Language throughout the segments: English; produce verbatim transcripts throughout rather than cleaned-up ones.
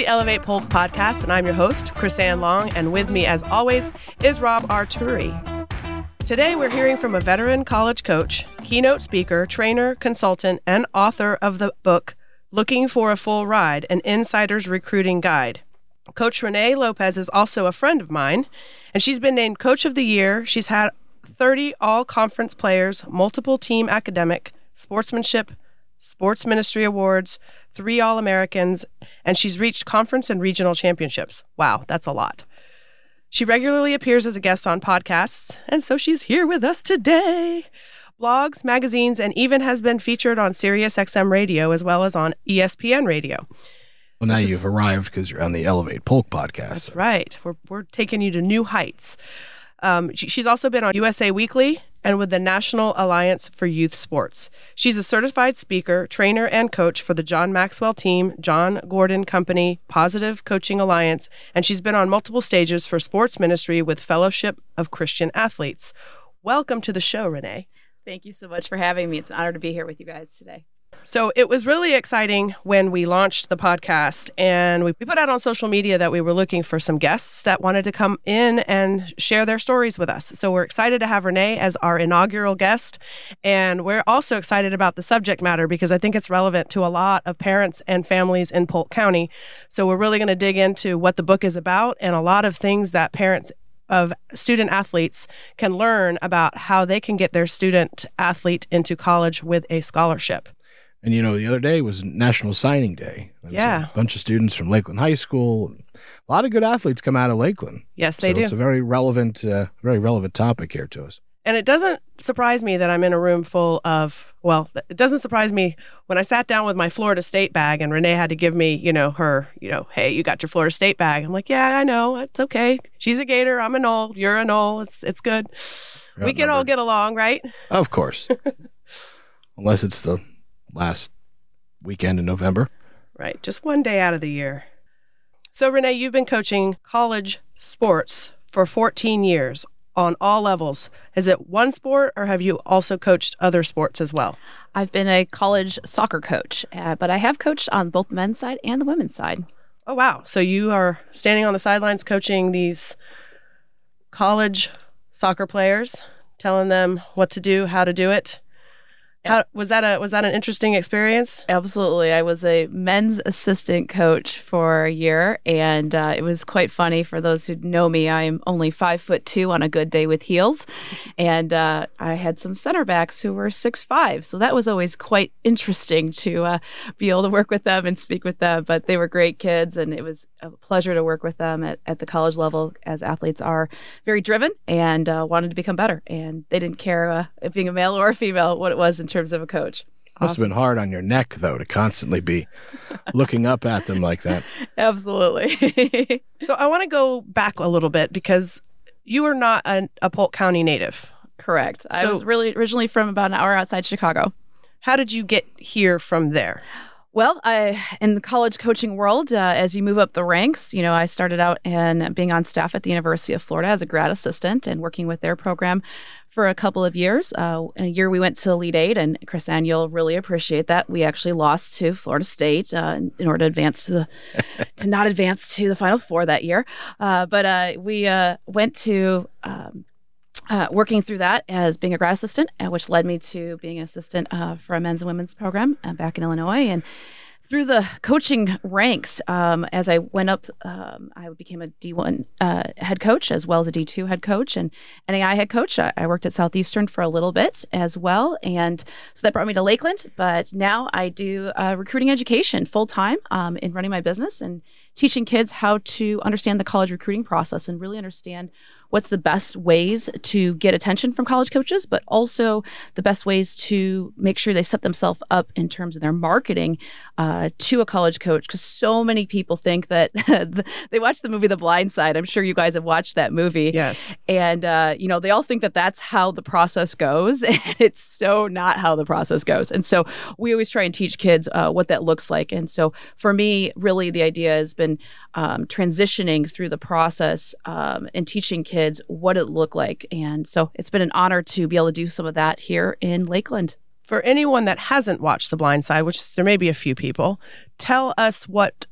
Elevate Polk podcast, and I'm your host, Chris Ann Long, and with me, as always, is Rob Arturi. Today, we're hearing from a veteran college coach, keynote speaker, trainer, consultant, and author of the book, Looking for a Full Ride, An Insider's Recruiting Guide. Coach Renee Lopez is also a friend of mine, and she's been named Coach of the Year. She's had thirty all-conference players, multiple team academic, sportsmanship, sports ministry awards, three All-Americans, and she's reached conference and regional championships. Wow, that's a lot. She regularly appears as a guest on podcasts, and so she's here with us today. Blogs, magazines, and even has been featured on Sirius X M radio as well as on E S P N radio. Well, now this you've is, arrived because you're on the Elevate Polk podcast. That's right. We're, we're taking you to new heights. Um, she, she's also been on U S A Weekly and with the National Alliance for Youth Sports. She's a certified speaker, trainer, and coach for the John Maxwell Team, John Gordon Company, Positive Coaching Alliance, and she's been on multiple stages for sports ministry with Fellowship of Christian Athletes. Welcome to the show, Renee. Thank you so much for having me. It's an honor to be here with you guys today. So it was really exciting when we launched the podcast, and we put out on social media that we were looking for some guests that wanted to come in and share their stories with us. So we're excited to have Renee as our inaugural guest, and we're also excited about the subject matter because I think it's relevant to a lot of parents and families in Polk County. So we're really going to dig into what the book is about and a lot of things that parents of student athletes can learn about how they can get their student athlete into college with a scholarship. And, you know, the other day was National Signing Day. There was Yeah. A bunch of students from Lakeland High School. A lot of good athletes come out of Lakeland. Yes, they so do. It's a very relevant, uh, very relevant topic here to us. And it doesn't surprise me that I'm in a room full of, well, it doesn't surprise me when I sat down with my Florida State bag and Renee had to give me, you know, her, you know, hey, you got your Florida State bag. I'm like, yeah, I know. It's okay. She's a Gator. I'm a Knoll. You're a Knoll. It's, it's good. You're we can all get along, right? Of course. Unless it's the last weekend in November. Right. Just one day out of the year. So, Renee, you've been coaching college sports for fourteen years on all levels. Is it one sport or have you also coached other sports as well? I've been a college soccer coach, uh, but I have coached on both the men's side and the women's side. Oh, wow. So you are standing on the sidelines coaching these college soccer players, telling them what to do, how to do it. How, was that a was that an interesting experience? Absolutely. I was a men's assistant coach for a year, and uh, it was quite funny. For those who know me, I'm only five foot two on a good day with heels, and uh, I had some center backs who were six five. So that was always quite interesting to uh, be able to work with them and speak with them. But they were great kids, and it was a pleasure to work with them at, at the college level, as athletes are very driven and uh, wanted to become better. And they didn't care uh, if being a male or a female what it was in terms of a coach. Must have been hard on your neck, though, to constantly be looking up at them like that. Absolutely. So I want to go back a little bit because you are not a, a Polk County native. Correct. I So- was really originally from about an hour outside Chicago. How did you get here from there? Well, I in the college coaching world, uh, as you move up the ranks, you know, I started out in being on staff at the University of Florida as a grad assistant and working with their program for a couple of years. Uh, a year we went to Elite Eight, and Chris Ann, you'll really appreciate that. We actually lost to Florida State uh, in order to advance to the to not advance to the Final Four that year. Uh, but uh, we uh, went to. Um, Uh, working through that as being a grad assistant, uh, which led me to being an assistant uh, for a men's and women's program uh, back in Illinois. And through the coaching ranks, um, as I went up, um, I became a D one uh, head coach as well as a D two head coach and N A I head coach. I, I worked at Southeastern for a little bit as well. And so that brought me to Lakeland. But now I do uh, recruiting education full time um, in running my business and teaching kids how to understand the college recruiting process and really understand what's the best ways to get attention from college coaches, but also the best ways to make sure they set themselves up in terms of their marketing uh, to a college coach. Because so many people think that they watch the movie The Blind Side. I'm sure you guys have watched that movie. Yes. And, uh, you know, they all think that that's how the process goes. And it's so not how the process goes. And so we always try and teach kids uh, what that looks like. And so for me, really, the idea has been um, transitioning through the process um, and teaching kids what it looked like. And so it's been an honor to be able to do some of that here in Lakeland. For anyone that hasn't watched The Blind Side, which there may be a few people, tell us what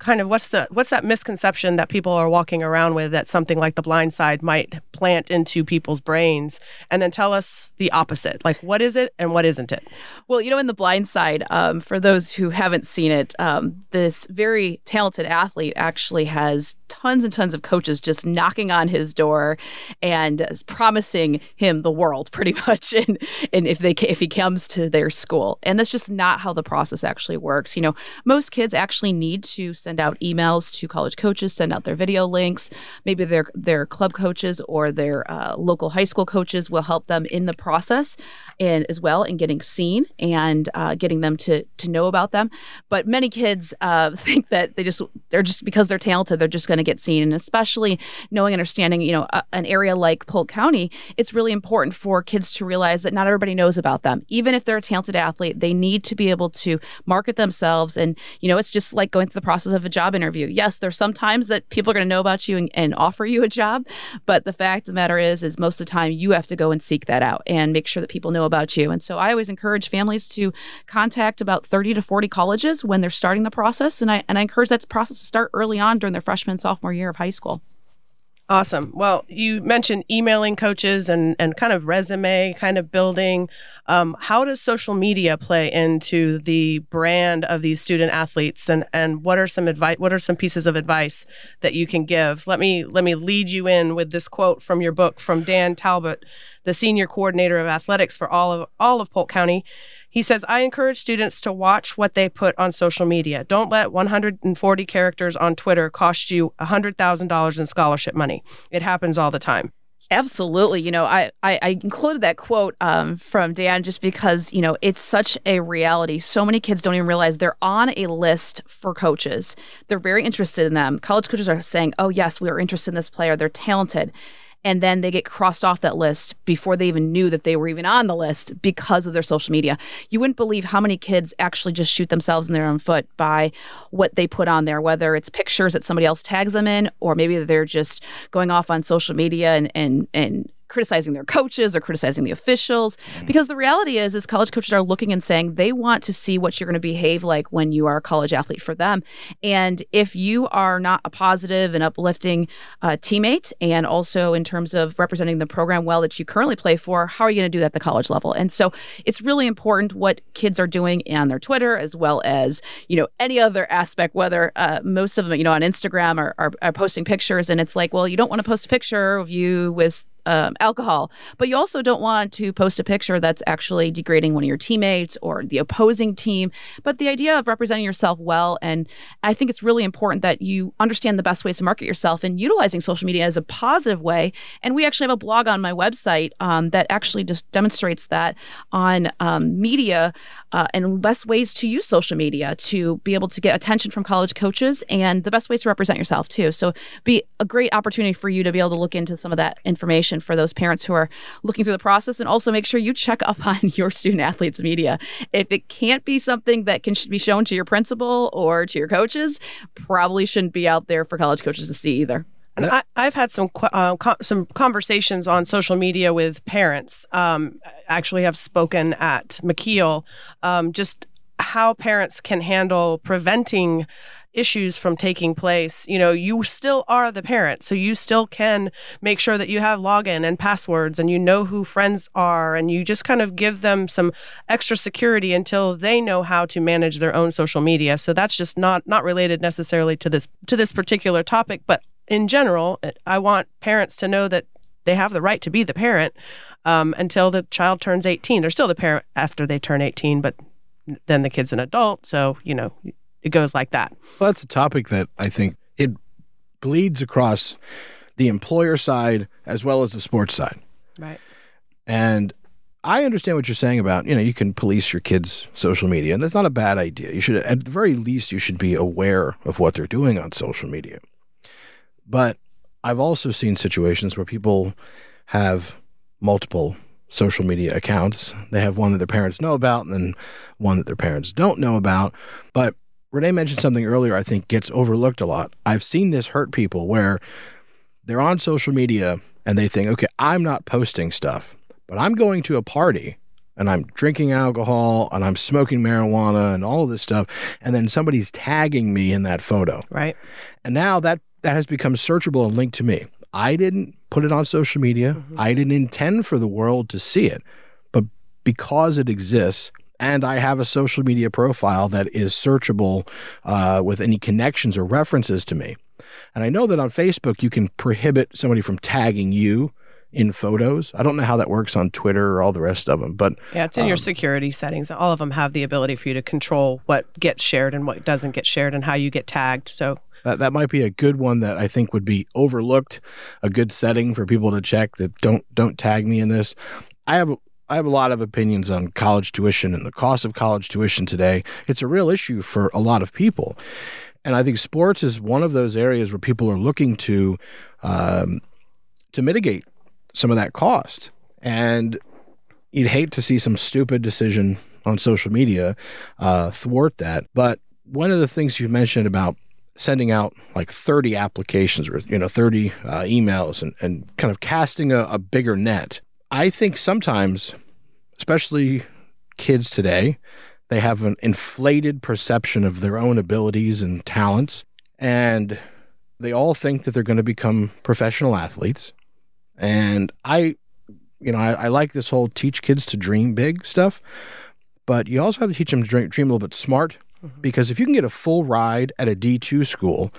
kind of what's the what's that misconception that people are walking around with that something like The Blind Side might plant into people's brains? And then tell us the opposite. Like, what is it and what isn't it? Well, you know, in The Blind Side, um, for those who haven't seen it, um, this very talented athlete actually has tons and tons of coaches just knocking on his door and promising him the world, pretty much. And and if they if he comes to their school, and that's just not how the process actually works. You know, most kids actually need to send out emails to college coaches, send out their video links. Maybe their their club coaches or their uh, local high school coaches will help them in the process, and as well in getting seen and uh, getting them to to know about them. But many kids uh, think that they just they're just because they're talented, they're just going to get seen. And especially knowing, understanding, you know, a, an area like Polk County, it's really important for kids to realize that not everybody knows about them. Even if they're a talented athlete, they need to be able to market themselves. And you know, it's just like going through the process of a job interview. Yes, there's some times that people are going to know about you and, and offer you a job, but the fact of the matter is, is most of the time you have to go and seek that out and make sure that people know about you. And so I always encourage families to contact about thirty to forty colleges when they're starting the process. And I and I encourage that process to start early on during their freshman and sophomore year of high school. Awesome. Well, you mentioned emailing coaches and, and kind of resume kind of building. Um, how does social media play into the brand of these student athletes, and, and what are some advice? What are some pieces of advice that you can give? Let me let me lead you in with this quote from your book from Dan Talbot, the senior coordinator of athletics for all of all of Polk County. He says, I encourage students to watch what they put on social media. Don't let one hundred forty characters on Twitter cost you one hundred thousand dollars in scholarship money. It happens all the time. Absolutely. You know, I, I, I included that quote um, from Dan just because, you know, it's such a reality. So many kids don't even realize they're on a list for coaches. They're very interested in them. College coaches are saying, oh, yes, we are interested in this player. They're talented. And then they get crossed off that list before they even knew that they were even on the list because of their social media. You wouldn't believe how many kids actually just shoot themselves in their own foot by what they put on there, whether it's pictures that somebody else tags them in, or maybe they're just going off on social media and and and criticizing their coaches or criticizing the officials. Because the reality is, is college coaches are looking and saying they want to see what you're going to behave like when you are a college athlete for them. And if you are not a positive and uplifting uh, teammate, and also in terms of representing the program well that you currently play for, how are you going to do that at the college level? And so it's really important what kids are doing on their Twitter, as well as, you know, any other aspect, whether uh, most of them, you know, on Instagram are, are, are posting pictures. And it's like, well, you don't want to post a picture of you with Um, alcohol, but you also don't want to post a picture that's actually degrading one of your teammates or the opposing team. But the idea of representing yourself well, and I think it's really important that you understand the best ways to market yourself and utilizing social media as a positive way. And we actually have a blog on my website um, that actually just demonstrates that on um, media uh, and best ways to use social media to be able to get attention from college coaches, and the best ways to represent yourself too. So be a great opportunity for you to be able to look into some of that information for those parents who are looking through the process, and also make sure you check up on your student athletes' media. If it can't be something that can be shown to your principal or to your coaches, probably shouldn't be out there for college coaches to see either. And I, I've had some uh, co- some conversations on social media with parents. Um, actually, have spoken at McKeel, um, just how parents can handle preventing issues from taking place. You know, you still are the parent, so you still can make sure that you have login and passwords, and you know who friends are, and you just kind of give them some extra security until they know how to manage their own social media. So that's just not not related necessarily to this to this particular topic, but in general, I want parents to know that they have the right to be the parent um, until the child turns eighteen. They're still the parent after they turn eighteen, but then the kid's an adult, so you know, it goes like that. Well, that's a topic that I think it bleeds across the employer side as well as the sports side. Right. And I understand what you're saying about, you know, you can police your kids' social media, and that's not a bad idea. You should, at the very least, you should be aware of what they're doing on social media. But I've also seen situations where people have multiple social media accounts. They have one that their parents know about and then one that their parents don't know about. But Renee mentioned something earlier I think gets overlooked a lot. I've seen this hurt people where they're on social media and they think, okay, I'm not posting stuff, but I'm going to a party and I'm drinking alcohol and I'm smoking marijuana and all of this stuff, and then somebody's tagging me in that photo. Right. And now that, that has become searchable and linked to me. I didn't put it on social media. Mm-hmm. I didn't intend for the world to see it. But because it exists, and I have a social media profile that is searchable uh, with any connections or references to me. And I know that on Facebook, you can prohibit somebody from tagging you in photos. I don't know how that works on Twitter or all the rest of them, but yeah, it's in um, your security settings. All of them have the ability for you to control what gets shared and what doesn't get shared and how you get tagged. So that, that might be a good one that I think would be overlooked, a good setting for people to check that don't, don't tag me in this. I have I have a lot of opinions on college tuition and the cost of college tuition today. It's a real issue for a lot of people. And I think sports is one of those areas where people are looking to um, to mitigate some of that cost. And you'd hate to see some stupid decision on social media uh, thwart that. But one of the things you mentioned about sending out like thirty applications or, you know, thirty uh, emails and, and kind of casting a, a bigger net, I think sometimes, especially kids today, they have an inflated perception of their own abilities and talents, and they all think that they're going to become professional athletes. And I, you know, I, I like this whole teach kids to dream big stuff, but you also have to teach them to dream, dream a little bit smart, mm-hmm. because if you can get a full ride at a D two school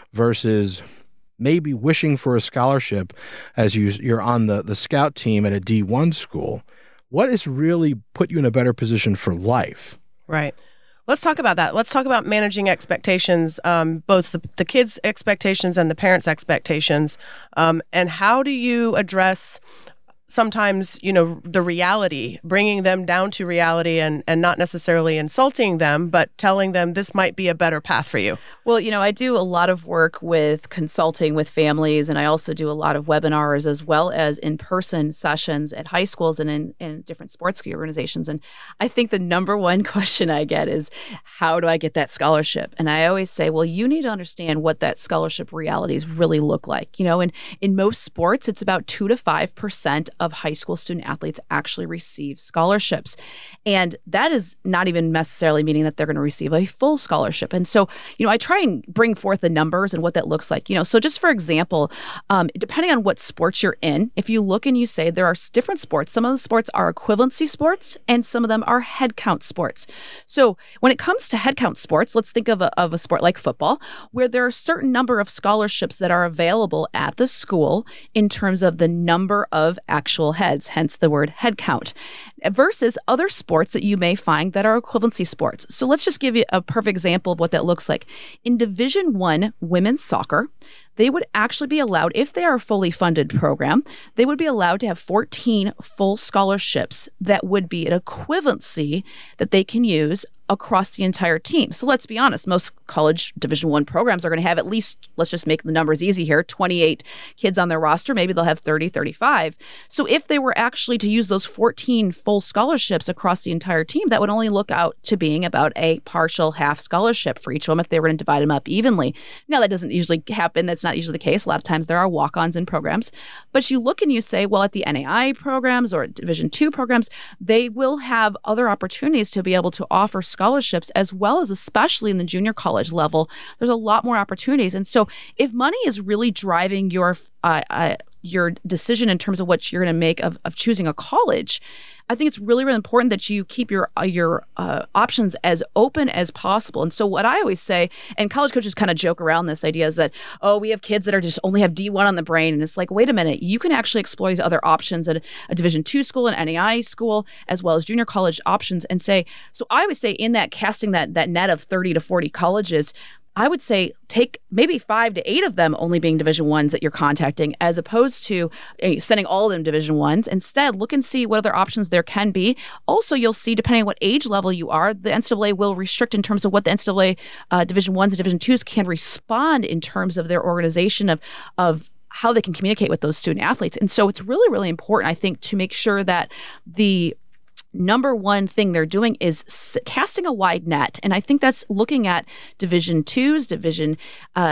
versus maybe wishing for a scholarship as you, you're on the, the scout team at a D one school, what has really put you in a better position for life? Right. Let's talk about that. Let's talk about managing expectations, um, both the, the kids' expectations and the parents' expectations. Um, and how do you address sometimes, you know, the reality, bringing them down to reality and, and not necessarily insulting them, but telling them this might be a better path for you? Well, you know, I do a lot of work with consulting with families, and I also do a lot of webinars as well as in-person sessions at high schools and in, in different sports organizations. And I think the number one question I get is, how do I get that scholarship? And I always say, well, you need to understand what that scholarship realities really look like. You know, and in most sports, it's about two to five percent of high school student athletes actually receive scholarships. And that is not even necessarily meaning that they're going to receive a full scholarship. And so, you know, I try and bring forth the numbers and what that looks like. You know, so just for example, um, depending on what sports you're in, if you look and you say there are different sports, some of the sports are equivalency sports and some of them are head count sports. So when it comes to head count sports, let's think of a, of a sport like football, where there are a certain number of scholarships that are available at the school in terms of the number of actual heads, hence the word head count, versus other sports that you may find that are equivalency sports. So let's just give you a perfect example of what that looks like. In Division One women's soccer, they would actually be allowed, if they are a fully funded program, they would be allowed to have fourteen full scholarships that would be an equivalency that they can use across the entire team. So let's be honest, most college Division One programs are going to have at least, let's just make the numbers easy here, twenty-eight kids on their roster. Maybe they'll have thirty, thirty-five. So if they were actually to use those fourteen full scholarships across the entire team, that would only look out to being about a partial half scholarship for each of them if they were going to divide them up evenly. Now, that doesn't usually happen. That's not usually the case. A lot of times there are walk-ons in programs. But you look and you say, well, at the N A I A programs or Division Two programs, they will have other opportunities to be able to offer scholarships, as well as especially in the junior college level. There's a lot more opportunities. And so if money is really driving your uh, uh, your decision in terms of what you're going to make of, of choosing a college, I think it's really, really important that you keep your uh, your uh, options as open as possible. And so what I always say, and college coaches kind of joke around this idea, is that, oh, we have kids that are just only have D one on the brain. And it's like, wait a minute, you can actually explore these other options at a, a Division Two school, an N A I A school, as well as junior college options. And say, so I would say in that casting that that net of thirty to forty colleges, I would say take maybe five to eight of them only being Division Ones that you're contacting, as opposed to uh, sending all of them Division Ones. Instead, look and see what other options there can be. Also, you'll see, depending on what age level you are, the N C double A will restrict in terms of what the N C double A uh, Division Ones and Division Twos can respond in terms of their organization of of how they can communicate with those student athletes. And so it's really, really important, I think, to make sure that the number one thing they're doing is s- casting a wide net. And I think that's looking at Division Twos, Division uh,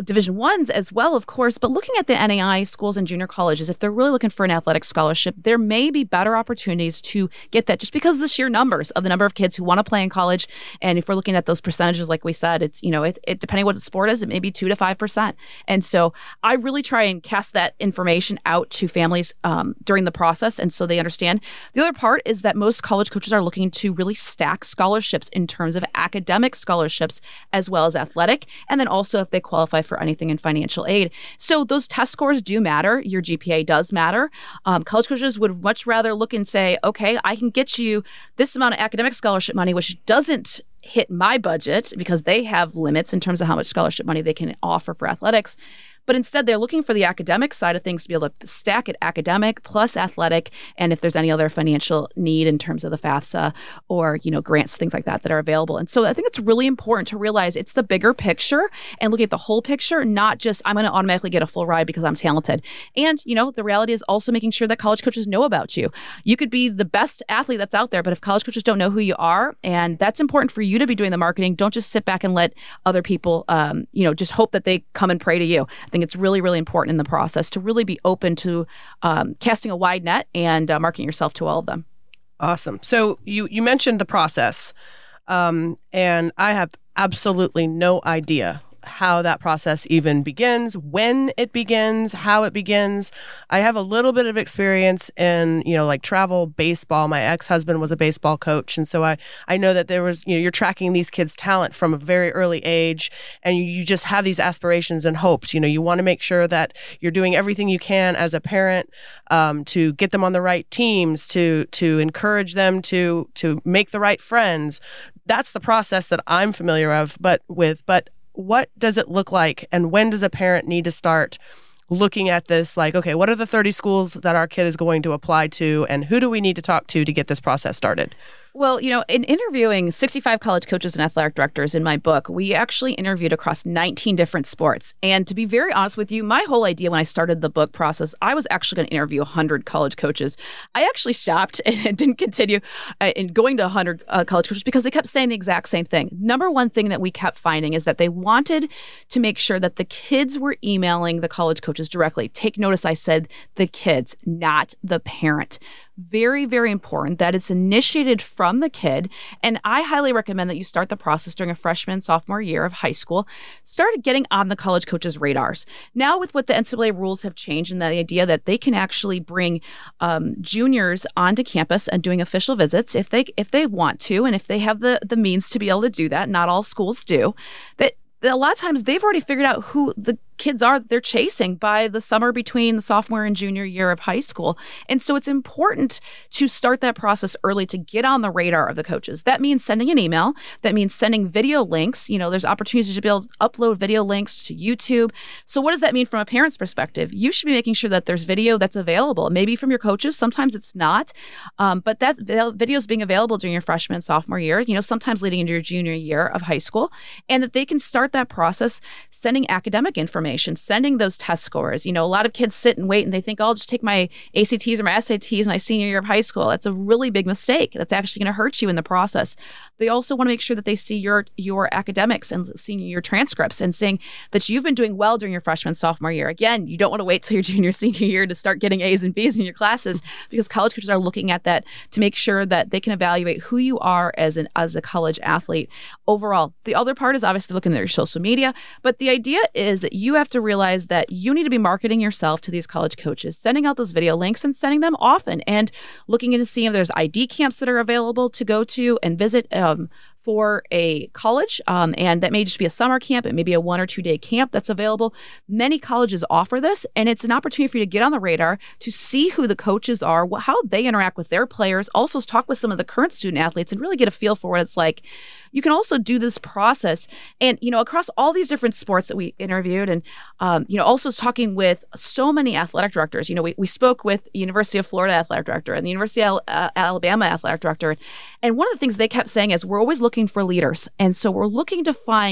Division Ones as well, of course, but looking at the N A I A schools and junior colleges, if they're really looking for an athletic scholarship, there may be better opportunities to get that just because of the sheer numbers of the number of kids who want to play in college. And if we're looking at those percentages, like we said, it's, you know, it, it depending what the sport is, it may be two to five percent. And so I really try and cast that information out to families um, during the process. And so they understand. The other part is that most college coaches are looking to really stack scholarships in terms of academic scholarships as well as athletic. And then also if they qualify for anything in financial aid. So those test scores do matter. Your G P A does matter. Um, college coaches would much rather look and say, okay, I can get you this amount of academic scholarship money, which doesn't hit my budget because they have limits in terms of how much scholarship money they can offer for athletics. But instead, they're looking for the academic side of things to be able to stack it academic plus athletic. And if there's any other financial need in terms of the FAFSA or, you know, grants, things like that that are available. And so I think it's really important to realize it's the bigger picture and looking at the whole picture, not just I'm going to automatically get a full ride because I'm talented. And, you know, the reality is also making sure that college coaches know about you. You could be the best athlete that's out there, but if college coaches don't know who you are, and that's important for you to be doing the marketing, don't just sit back and let other people, um, you know, just hope that they come and pray to you. I think it's really, really important in the process to really be open to um, casting a wide net and uh, marketing yourself to all of them. Awesome. So you, you mentioned the process, um, and I have absolutely no idea how that process even begins, when it begins, how it begins. I have a little bit of experience in, you know, like travel baseball. My ex-husband was a baseball coach. And so I, I know that there was, you know, you're tracking these kids' talent from a very early age, and you, you just have these aspirations and hopes. You know, you want to make sure that you're doing everything you can as a parent um, to get them on the right teams, to, to encourage them to, to make the right friends. That's the process that I'm familiar of, but with, but what does it look like, and when does a parent need to start looking at this like, okay, what are the thirty schools that our kid is going to apply to, and who do we need to talk to to get this process started? Well, you know, in interviewing sixty-five college coaches and athletic directors in my book, we actually interviewed across nineteen different sports. And to be very honest with you, my whole idea when I started the book process, I was actually going to interview one hundred college coaches. I actually stopped and didn't continue uh, in going to one hundred uh, college coaches because they kept saying the exact same thing. Number one thing that we kept finding is that they wanted to make sure that the kids were emailing the college coaches directly. Take notice, I said the kids, not the parent. Very, very important that it's initiated from the kid. And I highly recommend that you start the process during a freshman and sophomore year of high school. Start getting on the college coaches' radars. Now, with what the N C double A rules have changed and the idea that they can actually bring um, juniors onto campus and doing official visits if they if they want to, and if they have the, the means to be able to do that, not all schools do, that a lot of times they've already figured out who the kids are that they're chasing by the summer between the sophomore and junior year of high school. And so it's important to start that process early to get on the radar of the coaches. That means sending an email. That means sending video links. You know, there's opportunities to be able to upload video links to YouTube. So what does that mean from a parent's perspective? You should be making sure that there's video that's available, maybe from your coaches. Sometimes it's not, um, but that video is being available during your freshman and sophomore year, you know, sometimes leading into your junior year of high school, and that they can start that process sending academic information, sending those test scores. You know, a lot of kids sit and wait and they think, oh, I'll just take my A C Ts or my S A Ts my senior year of high school. That's a really big mistake. That's actually going to hurt you in the process. They also want to make sure that they see your your academics and seeing your transcripts and seeing that you've been doing well during your freshman, sophomore year. Again, you don't want to wait till your junior, senior year to start getting A's and B's in your classes, because college coaches are looking at that to make sure that they can evaluate who you are as an as a college athlete overall. The other part is obviously looking at your social media, but the idea is that you have to realize that you need to be marketing yourself to these college coaches, sending out those video links and sending them often, and looking into seeing if there's I D camps that are available to go to and visit um, for a college. Um, and that may just be a summer camp. It may be a one or two day camp that's available. Many colleges offer this, and it's an opportunity for you to get on the radar to see who the coaches are, wh- how they interact with their players, also talk with some of the current student athletes and really get a feel for what it's like. You can also do this process and, you know, across all these different sports that we interviewed, and, um, you know, also talking with so many athletic directors. You know, we, we spoke with University of Florida athletic director and the University of uh, Alabama athletic director. And one of the things they kept saying is we're always looking for leaders. And so we're looking to find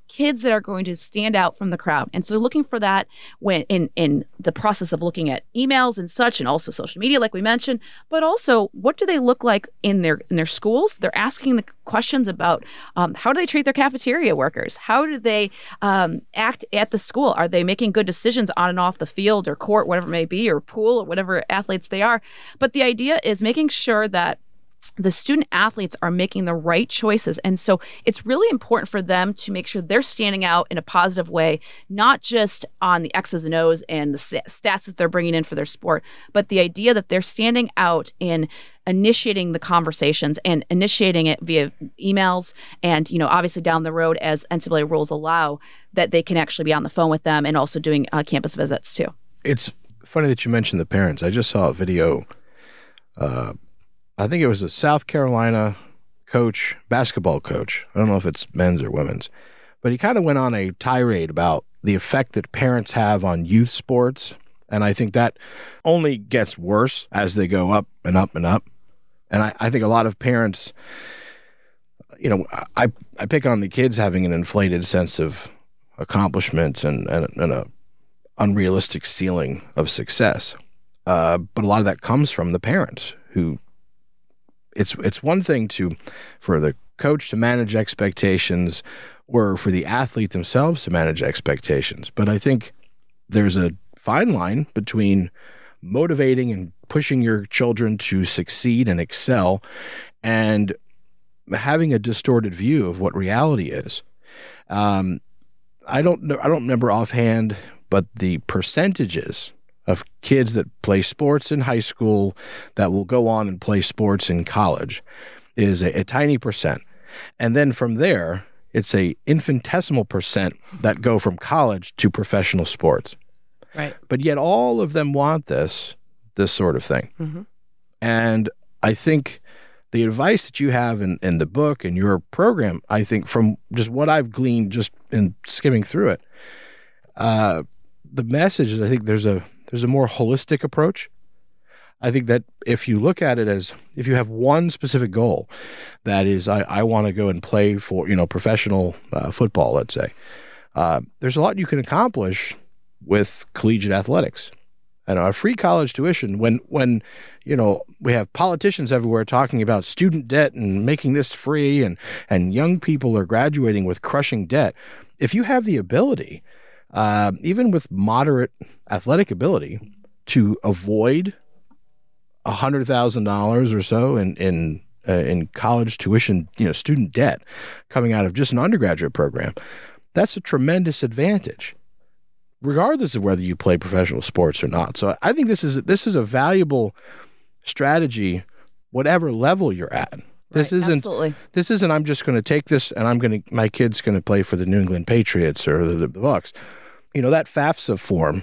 kids that are going to stand out from the crowd. And so they're looking for that when in, in the process of looking at emails and such, and also social media, like we mentioned, but also what do they look like in their in their schools? They're asking the questions about um, how do they treat their cafeteria workers? How do they um, act at the school? Are they making good decisions on and off the field or court, whatever it may be, or pool, or whatever athletes they are? But the idea is making sure that the student athletes are making the right choices. And so it's really important for them to make sure they're standing out in a positive way, not just on the X's and O's and the stats that they're bringing in for their sport, but the idea that they're standing out in initiating the conversations and initiating it via emails. And, you know, obviously down the road, as N C double A rules allow, that they can actually be on the phone with them and also doing uh, campus visits too. It's funny that you mentioned the parents. I just saw a video, uh, I think it was a South Carolina coach, basketball coach. I don't know if it's men's or women's, but he kind of went on a tirade about the effect that parents have on youth sports. And I think that only gets worse as they go up and up and up. And I, I think a lot of parents, you know, I, I pick on the kids having an inflated sense of accomplishment and, and, and a unrealistic ceiling of success. Uh, but a lot of that comes from the parents who, It's it's one thing to, for the coach to manage expectations or for the athlete themselves to manage expectations. But I think there's a fine line between motivating and pushing your children to succeed and excel and having a distorted view of what reality is. Um, I don't know, I don't remember offhand, but the percentages of kids that play sports in high school that will go on and play sports in college is a, a tiny percent. And then from there, it's a infinitesimal percent that go from college to professional sports. Right. But yet all of them want this, this sort of thing. Mm-hmm. And I think the advice that you have in, in the book and your program, I think from just what I've gleaned just in skimming through it, uh, the message is I think there's a There's a more holistic approach. I think that if you look at it as, if you have one specific goal, that is, I, I want to go and play for, you know, professional uh, football, let's say, uh, there's a lot you can accomplish with collegiate athletics. And a free college tuition, when, when, you know, we have politicians everywhere talking about student debt and making this free, and, and young people are graduating with crushing debt. If you have the ability, Uh, even with moderate athletic ability, to avoid one hundred thousand dollars or so in in, uh, in college tuition, you know, student debt coming out of just an undergraduate program, that's a tremendous advantage, regardless of whether you play professional sports or not. So I think this is this is a valuable strategy, whatever level you're at. This right, isn't. Absolutely. This isn't. I'm just going to take this and I'm going to. My kid's going to play for the New England Patriots or the, the Bucs. You know, that FAFSA form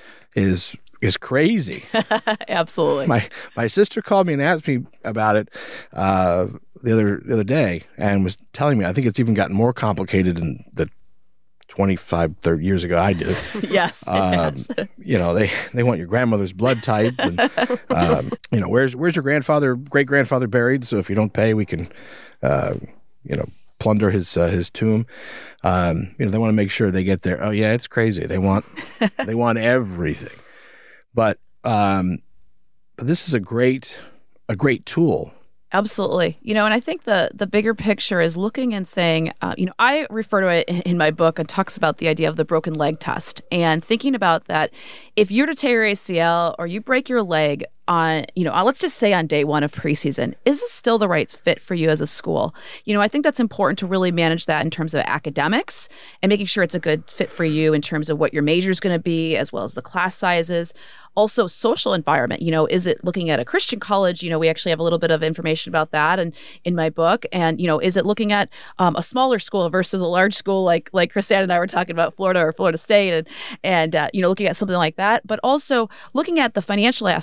is is crazy. Absolutely. My my sister called me and asked me about it uh, the other the other day and was telling me I think it's even gotten more complicated in the twenty-five, thirty years ago I did. Yes. Um, yes. You know, they, they want your grandmother's blood type. And, um, you know, where's where's your grandfather, great grandfather buried? So if you don't pay, we can, uh, you know, plunder his uh, his tomb. Um, you know, they want to make sure they get there. Oh yeah, it's crazy. They want they want everything. But um, but this is a great a great tool. Absolutely. You know, and I think the the bigger picture is looking and saying, uh, you know, I refer to it in, in my book and talks about the idea of the broken leg test and thinking about that. If you're to tear your A C L or you break your leg on, you know, let's just say on day one of preseason, is this still the right fit for you as a school? You know, I think that's important to really manage that in terms of academics and making sure it's a good fit for you in terms of what your major is going to be, as well as the class sizes. Also, social environment, you know, is it looking at a Christian college? You know, we actually have a little bit of information about that and in my book. And, you know, is it looking at um, a smaller school versus a large school like like Chrisanne and I were talking about Florida or Florida State and, and uh, you know, looking at something like that. But also looking at the financial aspects of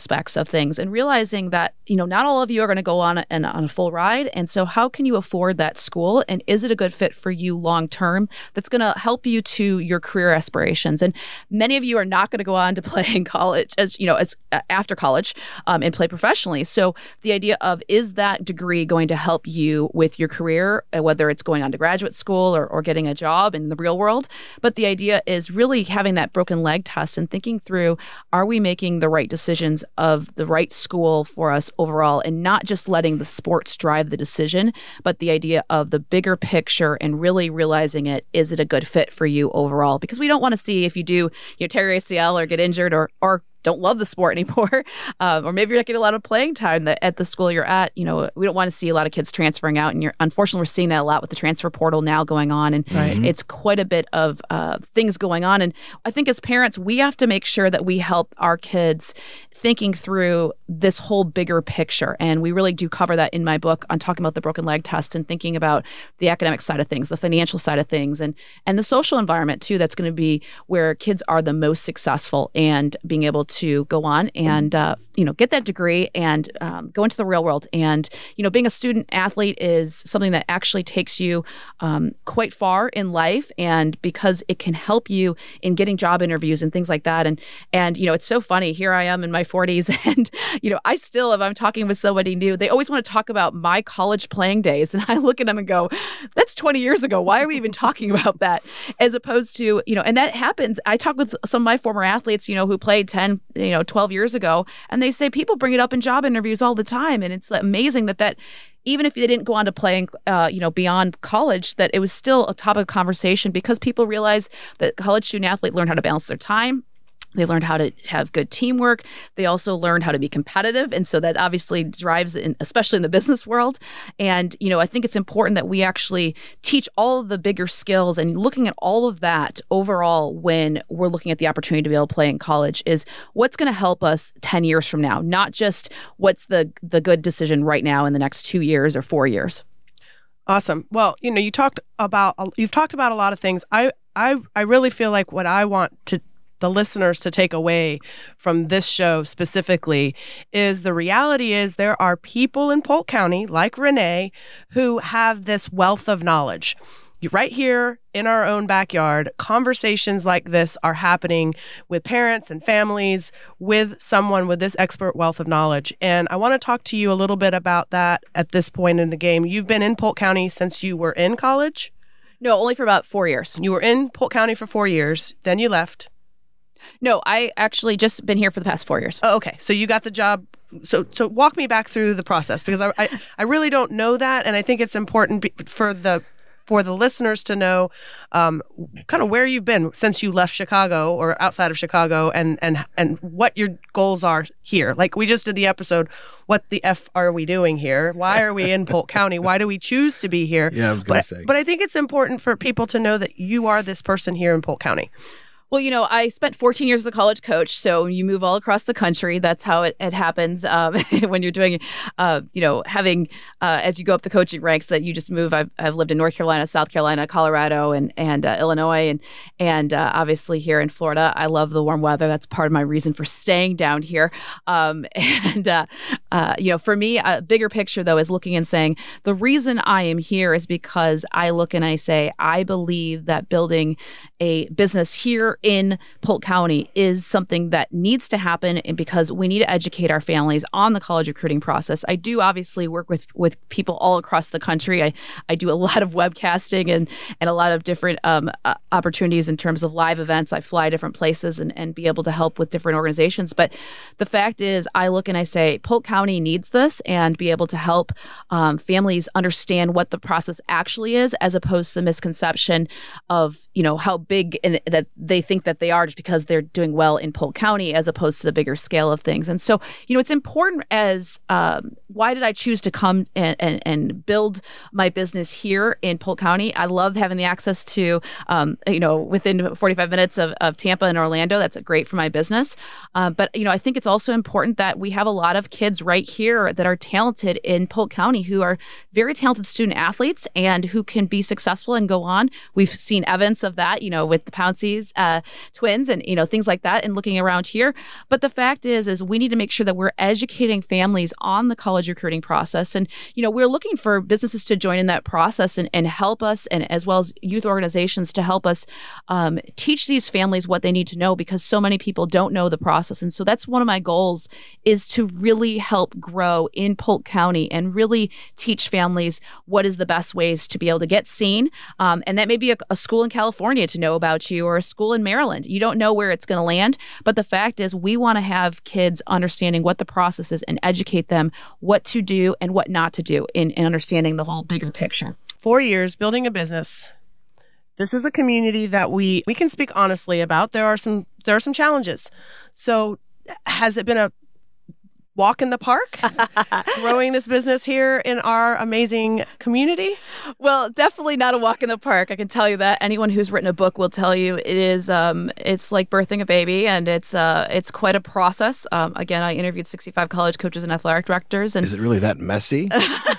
things and realizing that, you know, not all of you are going to go on a, an, on a full ride. And so how can you afford that school? And is it a good fit for you long term that's going to help you to your career aspirations? And many of you are not going to go on to play in college, as you know, as uh, after college um, and play professionally. So the idea of, is that degree going to help you with your career, whether it's going on to graduate school or, or getting a job in the real world? But the idea is really having that broken leg test and thinking through, are we making the right decisions of the right school for us overall, and not just letting the sports drive the decision, but the idea of the bigger picture and really realizing it, is it a good fit for you overall? Because we don't want to see if you do, you know, tear your A C L or get injured or or don't love the sport anymore, um, or maybe you're not getting a lot of playing time that at the school you're at. You know, we don't want to see a lot of kids transferring out, and you're unfortunately we're seeing that a lot with the transfer portal now going on, and right. It's quite a bit of uh, things going on. And I think as parents, we have to make sure that we help our kids thinking through this whole bigger picture. And we really do cover that in my book on talking about the broken leg test and thinking about the academic side of things, the financial side of things, and and the social environment too. That's going to be where kids are the most successful, and being able to go on and uh, you know, get that degree and um, go into the real world. And you know, being a student athlete is something that actually takes you um, quite far in life, and because it can help you in getting job interviews and things like that. And and you know, it's so funny. Here I am in my forties, and you know, I still, if I'm talking with somebody new, they always want to talk about my college playing days, and I look at them and go, "That's twenty years ago. Why are we even talking about that?" As opposed to, you know, and that happens. I talk with some of my former athletes, you know, who played ten, you know, twelve years ago, and they say people bring it up in job interviews all the time, and it's amazing that that. Even if they didn't go on to playing, uh, you know, beyond college, that it was still a topic of conversation, because people realize that college student athlete learn how to balance their time. They learned how to have good teamwork. They also learned how to be competitive. And so that obviously drives, in, especially in the business world. And, you know, I think it's important that we actually teach all of the bigger skills, and looking at all of that overall when we're looking at the opportunity to be able to play in college is what's going to help us ten years from now, not just what's the, the good decision right now in the next two years or four years. Awesome. Well, you know, you talked about, you've talked about a lot of things. I, I, I really feel like what I want to the listeners to take away from this show specifically is the reality is there are people in Polk County like Renee who have this wealth of knowledge. Right here in our own backyard, conversations like this are happening with parents and families with someone with this expert wealth of knowledge. And I want to talk to you a little bit about that at this point in the game. You've been in Polk County since you were in college? No, only for about four years. You were in Polk County for four years, then you left. No, I actually just been here for the past four years. Oh, okay. So you got the job. So so walk me back through the process, because I I, I really don't know that, and I think it's important be, for the for the listeners to know um, kind of where you've been since you left Chicago or outside of Chicago, and and and what your goals are here. Like we just did the episode, what the F are we doing here? Why are we in Polk County? Why do we choose to be here? Yeah, I was going to but, say. But I think it's important for people to know that you are this person here in Polk County. Well, you know, I spent fourteen years as a college coach, so you move all across the country. That's how it, it happens um, when you're doing, uh, you know, having, uh, as you go up the coaching ranks, that you just move. I've, I've lived in North Carolina, South Carolina, Colorado, and and uh, Illinois, and and uh, obviously here in Florida. I love the warm weather. That's part of my reason for staying down here. Um, and, uh, uh, you know, for me, a bigger picture, though, is looking and saying, the reason I am here is because I look and I say, I believe that building a business here in Polk County is something that needs to happen, and because we need to educate our families on the college recruiting process. I do obviously work with with people all across the country. I, I do a lot of webcasting and and a lot of different um, uh, opportunities in terms of live events. I fly different places and, and be able to help with different organizations. But the fact is, I look and I say, Polk County needs this, and be able to help um, families understand what the process actually is, as opposed to the misconception of, you know, how big and that they think that they are just because they're doing well in Polk County, as opposed to the bigger scale of things. And so, you know, it's important as um, why did I choose to come and, and, and build my business here in Polk County? I love having the access to, um, you know, within forty-five minutes of, of Tampa and Orlando. That's great for my business. Uh, but, you know, I think it's also important that we have a lot of kids right here that are talented in Polk County, who are very talented student athletes and who can be successful and go on. We've seen evidence of that, you know, with the Pounceys uh, uh, twins and, you know, things like that and looking around here. But the fact is, is we need to make sure that we're educating families on the college recruiting process. And, you know, we're looking for businesses to join in that process and, and help us, and as well as youth organizations to help us um, teach these families what they need to know, because so many people don't know the process. And so that's one of my goals, is to really help grow in Polk County and really teach families what is the best ways to be able to get seen. Um, and that may be a, a school in California to know about you, or a school in Maryland. You don't know where it's going to land. But the fact is, we want to have kids understanding what the process is and educate them what to do and what not to do in, in understanding the whole bigger picture. Four years building a business. This is a community that we, we can speak honestly about. There are some there are some challenges. So has it been a walk in the park growing this business here in our amazing community? Well, definitely not a walk in the park. I can tell you that. Anyone who's written a book will tell you it is. Um, it's like birthing a baby, and it's uh, it's quite a process. Um, again, I interviewed sixty-five college coaches and athletic directors. And is it really that messy?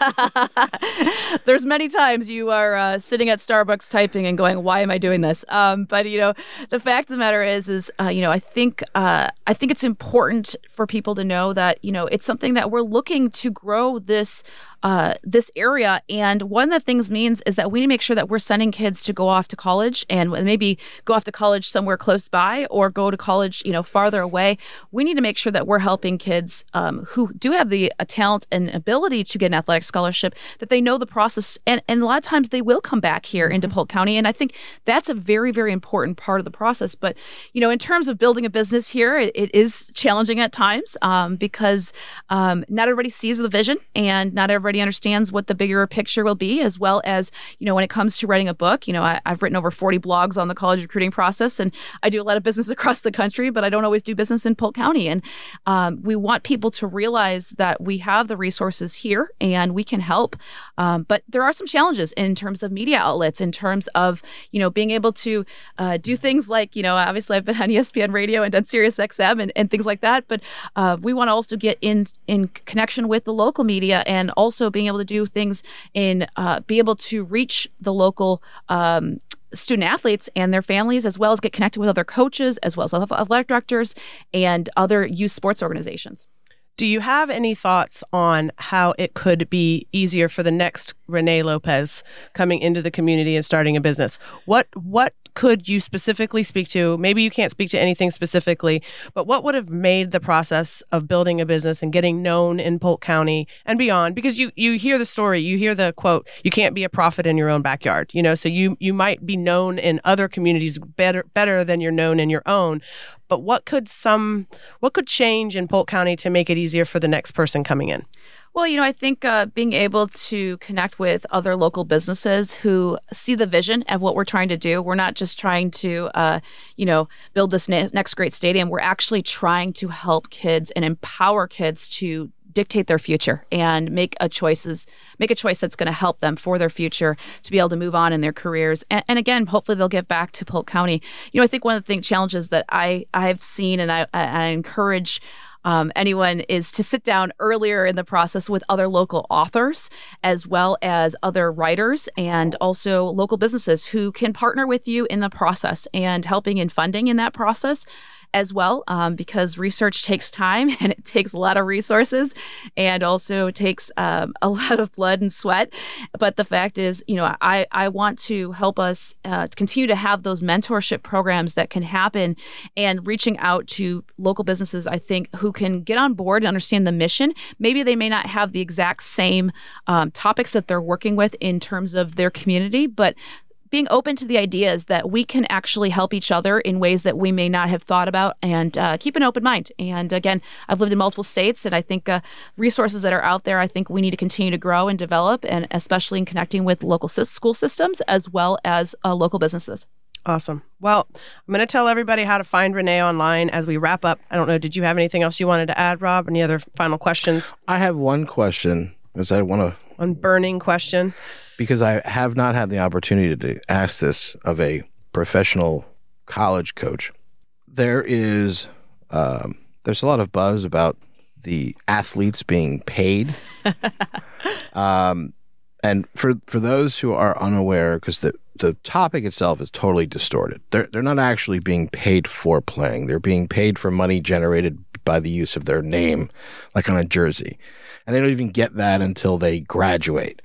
There's many times you are uh, sitting at Starbucks typing and going, "Why am I doing this?" Um, but you know, the fact of the matter is, is uh, you know, I think uh, I think it's important for people to know that, you know, it's something that we're looking to grow this uh, this area. And one of the things means is that we need to make sure that we're sending kids to go off to college, and maybe go off to college somewhere close by, or go to college, you know, farther away. We need to make sure that we're helping kids um, who do have the uh, talent and ability to get an athletic scholarship, that they know the process. And, and a lot of times they will come back here into Polk County. And I think that's a very, very important part of the process. But, you know, in terms of building a business here, it, it is challenging at times um, because um, not everybody sees the vision, and not everybody understands what the bigger picture will be, as well as, you know, when it comes to writing a book. You know, I, I've written over forty blogs on the college recruiting process, and I do a lot of business across the country, but I don't always do business in Polk County. And um, we want people to realize that we have the resources here and we can help. Um, but there are some challenges in terms of media outlets, in terms of, you know, being able to uh, do things like, you know, obviously I've been on E S P N radio and done Sirius X M and, and things like that. But uh, we want to also get in in connection with the local media, and also being able to do things in uh, be able to reach the local um, student athletes and their families, as well as get connected with other coaches, as well as athletic directors and other youth sports organizations. Do you have any thoughts on how it could be easier for the next Renee Lopez coming into the community and starting a business? What what could you specifically speak to? Maybe you can't speak to anything specifically, but what would have made the process of building a business and getting known in Polk County and beyond? Because you you hear the story, you hear the quote, you can't be a prophet in your own backyard. You know, so you you might be known in other communities better better than you're known in your own. But what could some what could change in Polk County to make it easier for the next person coming in? Well, you know, I think uh, being able to connect with other local businesses who see the vision of what we're trying to do. We're not just trying to, uh, you know, build this ne- next great stadium. We're actually trying to help kids and empower kids to dictate their future and make a choices, make a choice that's going to help them for their future to be able to move on in their careers. And, and again, hopefully they'll give back to Polk County. You know, I think one of the thing, challenges that I I've seen, and I, I encourage Um, anyone, is to sit down earlier in the process with other local authors, as well as other writers, and also local businesses who can partner with you in the process and helping in funding in that process as well, um, because research takes time and it takes a lot of resources, and also takes um, a lot of blood and sweat. But the fact is, you know, I, I want to help us uh, continue to have those mentorship programs that can happen, and reaching out to local businesses, I think, who can get on board and understand the mission. Maybe they may not have the exact same um, topics that they're working with in terms of their community, but being open to the ideas that we can actually help each other in ways that we may not have thought about, and uh, keep an open mind. And again, I've lived in multiple states, and I think uh, resources that are out there, I think we need to continue to grow and develop, and especially in connecting with local school systems as well as uh, local businesses. Awesome. Well, I'm going to tell everybody how to find Renee online as we wrap up. I don't know, did you have anything else you wanted to add, Rob? Any other final questions? I have one question, because I want to... One burning question. Because I have not had the opportunity to ask this of a professional college coach. There is, um, there's a lot of buzz about the athletes being paid. um, And for, for those who are unaware, because the, the topic itself is totally distorted. They're, they're not actually being paid for playing. They're being paid for money generated by the use of their name, like on a jersey. And they don't even get that until they graduate.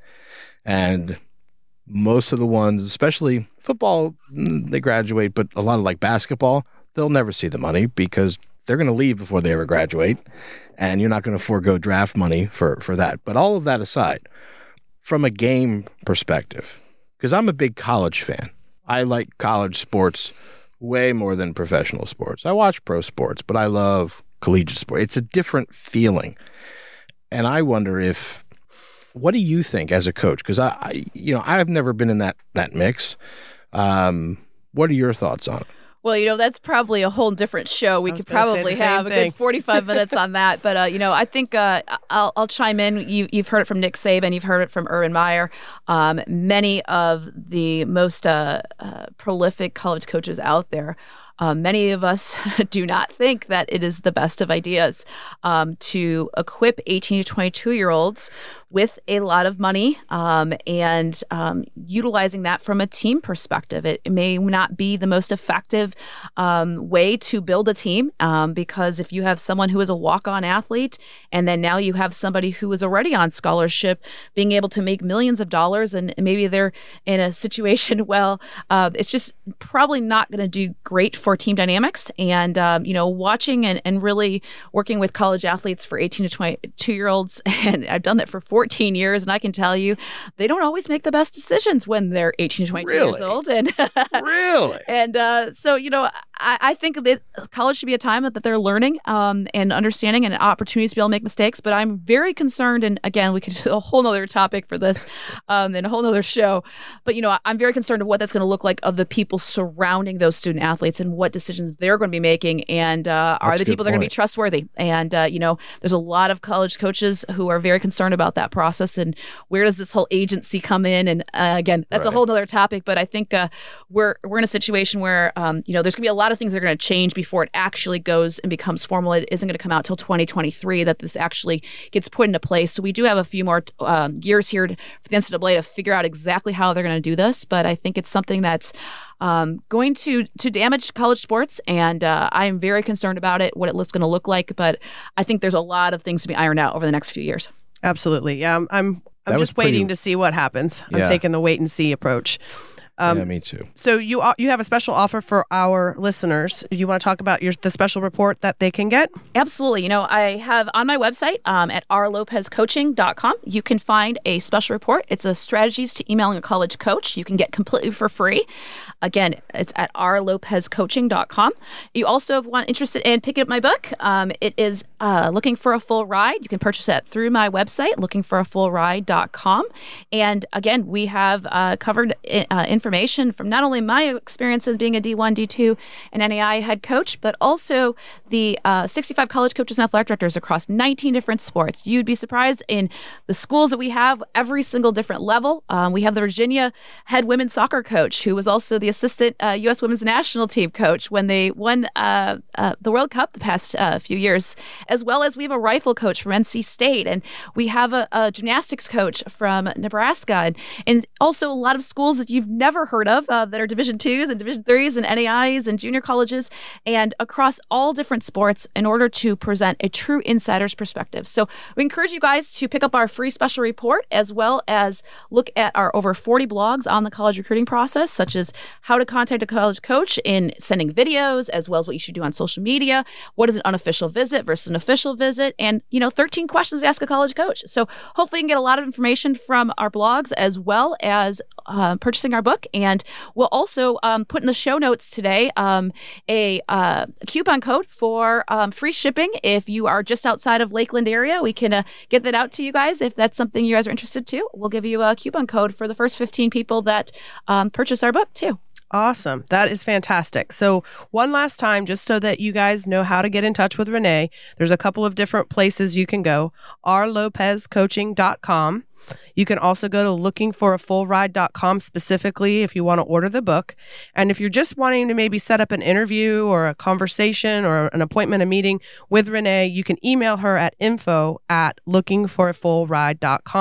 And most of the ones, especially football, they graduate, but a lot of like basketball, they'll never see the money because they're going to leave before they ever graduate. And you're not going to forego draft money for, for that. But all of that aside, from a game perspective, because I'm a big college fan. I like college sports way more than professional sports. I watch pro sports, but I love collegiate sport. It's a different feeling. And I wonder if, what do you think as a coach? Because I, I, you know, I've never been in that that mix. Um, what are your thoughts on it? Well, you know, that's probably a whole different show. We could probably have a good forty-five minutes on that. But, uh, you know, I think uh, I'll, I'll chime in. You, you've heard it from Nick Saban. You've heard it from Urban Meyer. Um, many of the most uh, uh, prolific college coaches out there, Uh, many of us do not think that it is the best of ideas um, to equip eighteen to twenty-two-year-olds with a lot of money um, and um, utilizing that from a team perspective. It, it may not be the most effective um, way to build a team um, because if you have someone who is a walk-on athlete and then now you have somebody who is already on scholarship being able to make millions of dollars and maybe they're in a situation, well, uh, it's just probably not going to do great for team dynamics. And, um, you know, watching and, and really working with college athletes for eighteen to twenty-two year olds, and I've done that for fourteen years, and I can tell you they don't always make the best decisions when they're eighteen to twenty-two really? years old. And really? And uh, so, you know, I, I think that college should be a time that they're learning um, and understanding and opportunities to be able to make mistakes. But I'm very concerned, and again, we could do a whole nother topic for this um, and a whole nother show. But, you know, I'm very concerned of what that's going to look like of the people surrounding those student athletes and what decisions they're going to be making, and uh, are the people that are going to be trustworthy. And, uh, you know, there's a lot of college coaches who are very concerned about that process and where does this whole agency come in? And uh, again, that's right. a whole other topic, but I think uh, we're we're in a situation where, um, you know, there's going to be a lot of things that are going to change before it actually goes and becomes formal. It isn't going to come out till twenty twenty-three that this actually gets put into place. So we do have a few more um, years here for the N C double A to figure out exactly how they're going to do this, but I think it's something that's Um, going to to damage college sports, and uh, I am very concerned about it, what it's going to look like. But I think there's a lot of things to be ironed out over the next few years. Absolutely, yeah. I'm I'm, I'm just waiting pretty... to see what happens. I'm yeah. taking the wait and see approach. Um, yeah, me too. So you you have a special offer for our listeners. Do you want to talk about your the special report that they can get? Absolutely. You know, I have on my website um, at r lopez coaching dot com, you can find a special report. It's a strategies to emailing a college coach. You can get completely for free. Again, it's at r lopez coaching dot com. You also want interested in picking up my book. Um, it is uh, Looking for a Full Ride. You can purchase that through my website, looking for a full ride dot com. And again, we have uh, covered uh, information information from not only my experiences being a D one, D two, and N A I head coach, but also the uh, sixty-five college coaches and athletic directors across nineteen different sports. You'd be surprised in the schools that we have, every single different level. Um, we have the Virginia head women's soccer coach, who was also the assistant uh, U S women's national team coach when they won uh, uh, the World Cup the past uh, few years, as well as we have a rifle coach from N C State, and we have a, a gymnastics coach from Nebraska, and, and also a lot of schools that you've never heard of uh, that are Division twos and Division threes and N A Is and junior colleges, and across all different sports in order to present a true insider's perspective. So we encourage you guys to pick up our free special report, as well as look at our over forty blogs on the college recruiting process, such as how to contact a college coach in sending videos, as well as what you should do on social media, what is an unofficial visit versus an official visit, and, you know, thirteen questions to ask a college coach. So hopefully you can get a lot of information from our blogs, as well as uh, purchasing our book. And we'll also um, put in the show notes today um, a uh, coupon code for um, free shipping. If you are just outside of Lakeland area, we can uh, get that out to you guys. If that's something you guys are interested to, we'll give you a coupon code for the first fifteen people that um, purchase our book too. Awesome. That is fantastic. So one last time, just so that you guys know how to get in touch with Renee, there's a couple of different places you can go. r lopez coaching dot com. You can also go to looking for a full ride dot com specifically if you want to order the book. And if you're just wanting to maybe set up an interview or a conversation or an appointment, a meeting with Renee, you can email her at info at looking for a full ride dot com.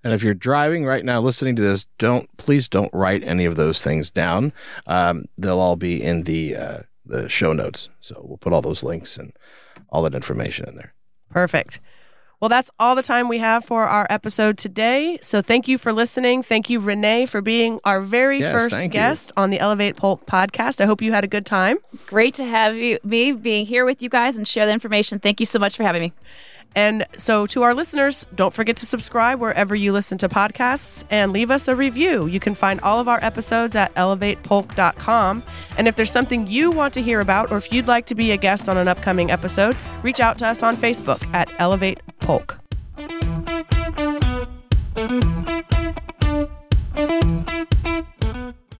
And if you're driving right now, listening to this, don't please don't write any of those things down. Um, they'll all be in the uh, the show notes. So we'll put all those links and all that information in there. Perfect. Well, that's all the time we have for our episode today. So thank you for listening. Thank you, Renee, for being our very Yes, first thank you. guest on the Elevate Polk podcast. I hope you had a good time. Great to have you, me being here with you guys and share the information. Thank you so much for having me. And so to our listeners, don't forget to subscribe wherever you listen to podcasts and leave us a review. You can find all of our episodes at elevate polk dot com. And if there's something you want to hear about, or if you'd like to be a guest on an upcoming episode, reach out to us on Facebook at Elevate Polk.